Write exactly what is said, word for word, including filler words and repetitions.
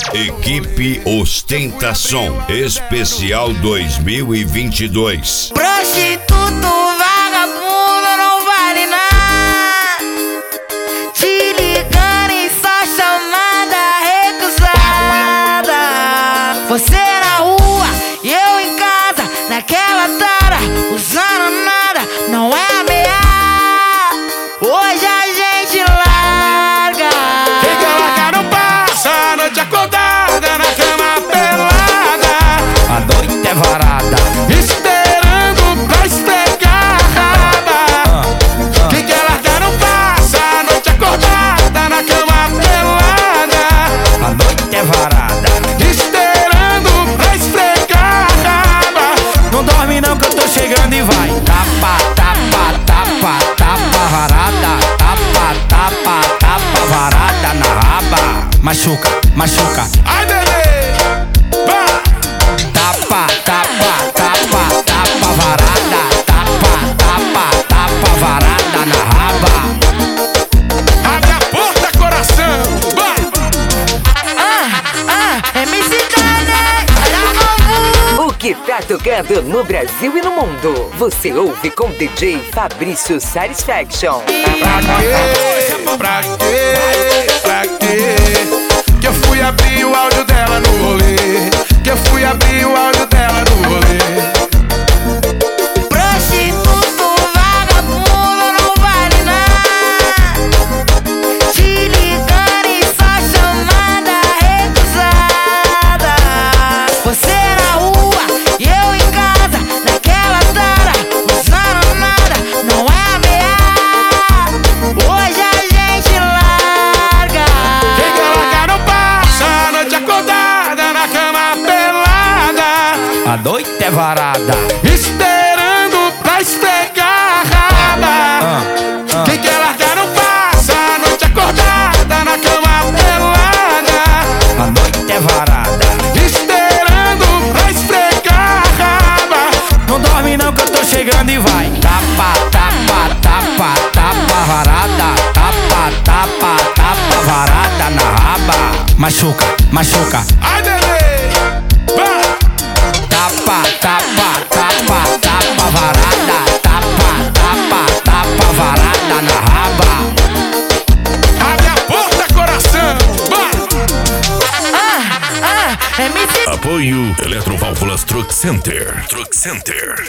Equipe Ostentação Especial dois mil e vinte e dois. Prostituto, vagabundo, não vale nada. Te ligando em só chamada recusada. Você na rua e eu em casa, naquela tara, usando nada, não é ameaça. Hoje a gente larga. Quem quer largar não passa a noite acordada na cama pelada. A noite é varada, esperando pra esfregar a raba. Quem quer largar não passa a noite acordada na cama pelada. a noite é varada. Esperando pra esfregar a raba. Não dorme não que eu tô chegando e vai. Tapa, tapa, tapa, tapa varada. Tapa, tapa, tapa varada na raba. Machuca, machuca. Ai, bebê, vai. Tapa, tapa, tapa, tapa varada. Tapa, tapa, tapa varada na raba. Abre a porta, coração, vai. Ah, ah, M C Dani, olha como. O que tá tocando no Brasil e no mundo, você ouve com D J Fabrício Satisfaction. Pra quê? Pra quê? Pra quê? Que eu fui abrir o áudio dela no rolê. Que eu fui abrir o áudio dela no rolê. Prostituto, vagabundo, não vale nada. Te ligando em só chamada recusada. Você na rua e eu em casa, naquela tara, usando nada, não é ameaça. Hoje a gente larga. Quem quer largar não passa a noite acordada na cama pelada. A noite é varada. Esperando pra esfregar a raba. Quem quer largar não passa a noite acordada na cama pelada. A noite é varada. Esperando pra esfregar a raba. Não dorme não que eu tô chegando e vai. Tapa, tapa, tapa, tapa varada. Tapa, tapa, tapa varada na raba. Machuca, machuca. Ai, bebê, vai. Tapa, tapa, tapa, tapa varada. Tapa, tapa, tapa varada na raba. Abre a porta, coração, vai. Ah, ah, M C Apoio Eletroválvulas Truck Center. Truck Center.